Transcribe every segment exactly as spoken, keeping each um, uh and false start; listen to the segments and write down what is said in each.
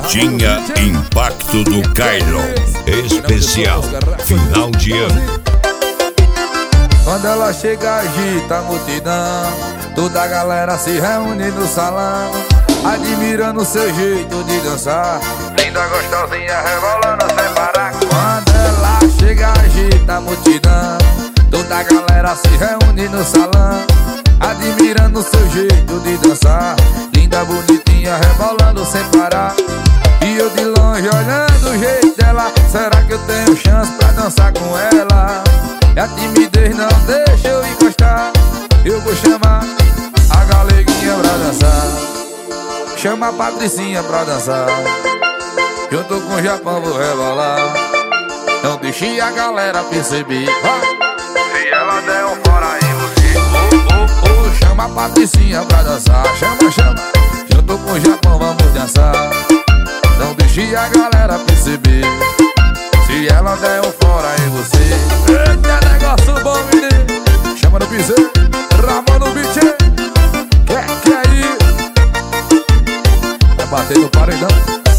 Tinha Impacto do Kailon. Especial final de ano. Quando ela chega, agita a multidão. Toda a galera se reúne no salão, admirando seu jeito de dançar. Linda, gostosinha, rebolando sem parar. Quando ela chega, agita a multidão. Toda a galera se reúne no salão, admirando seu jeito de dançar. Linda, bonitinha, rebolando sem parar. E eu de longe olhando o jeito dela. Será que eu tenho chance pra dançar com ela? E a timidez não deixa eu encostar. Eu vou chamar a galeguinha pra dançar. Chama a Patricinha pra dançar. Junto com o Japão vou rebolar. Não deixe a galera perceber. Se ela der um fora em você, oh, oh, oh. Chama a Patricinha pra dançar. Chama, chama. Junto com o Japão vamos dançar. Não deixe a galera perceber. Se ela der um fora em você. Eita, negócio bom, menino. Chama no piseiro, Ramon no beat. Que que é isso? Vai bater no paredão.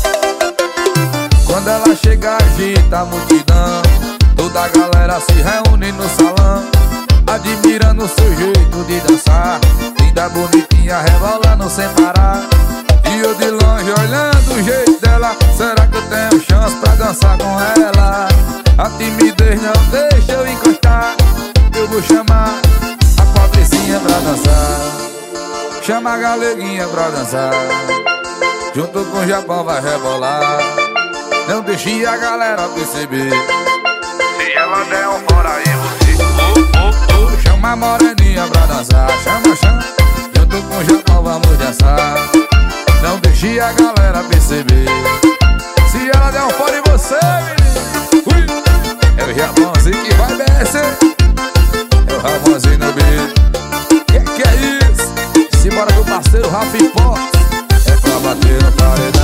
Quando ela chega, agita a multidão. Toda a galera se reúne no salão, admirando seu jeito de dançar. Linda, bonitinha, rebolando sem parar. E eu de longe olhando o jeito dela. Será que eu tenho chance pra dançar com ela? A timidez não deixa eu encostar. Eu vou chamar a Patricinha pra dançar. Chama a galeguinha pra dançar. Junto com o Japão vai rebolar. Não deixe a galera perceber. Se ela der um fora em você, oh, oh, oh. Chama a moreninha pra dançar. Chama, chama. Junto com o Japão vamos dançar. Não deixe a galera perceber. Se ela der um fora em você, menino, é o Ramonzinho que vai descer. É o Ramonzinho no beat. Que que é isso? Simbora com o parceiro Rafi Fox. É pra bater no paredão.